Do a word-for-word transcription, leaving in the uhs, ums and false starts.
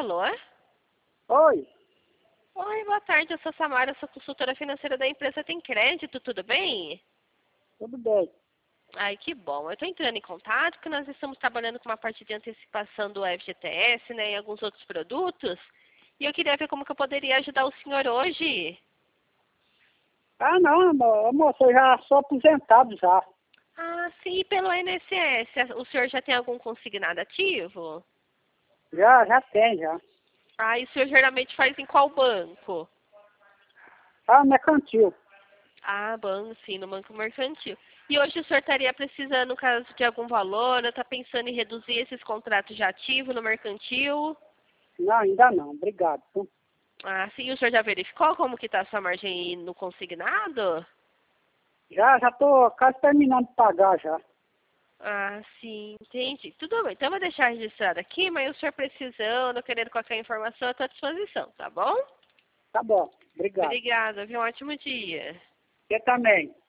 Alô? Oi, Oi, boa tarde. Eu sou Samara, sou consultora financeira da empresa Tem Crédito, tudo bem? tudo bem. Ai, que bom. Eu estou entrando em contato porque nós estamos trabalhando com uma parte de antecipação do F G T S, né, e alguns outros produtos. E eu queria ver como que eu poderia ajudar o senhor hoje. Ah, não, amor, moça, eu já sou aposentado já. Ah, sim, e pelo I N S S. O senhor já tem algum consignado ativo? Já, já tem, já. Ah, e o senhor geralmente faz em qual banco? Ah, mercantil. Ah, banco, sim, no banco mercantil. E hoje o senhor estaria precisando, no caso de algum valor, ou está pensando em reduzir esses contratos de ativo no mercantil? Não, ainda não, obrigado. viu? Ah, sim, o senhor já verificou como que está a sua margem aí no consignado? Já, já tô quase terminando de pagar já. Ah, sim, entendi. Tudo bem, então eu vou deixar registrado aqui, mas o senhor precisando, querendo qualquer informação, eu estou à disposição, tá bom? Tá bom, obrigado. Obrigada, viu? Um ótimo dia. Você também.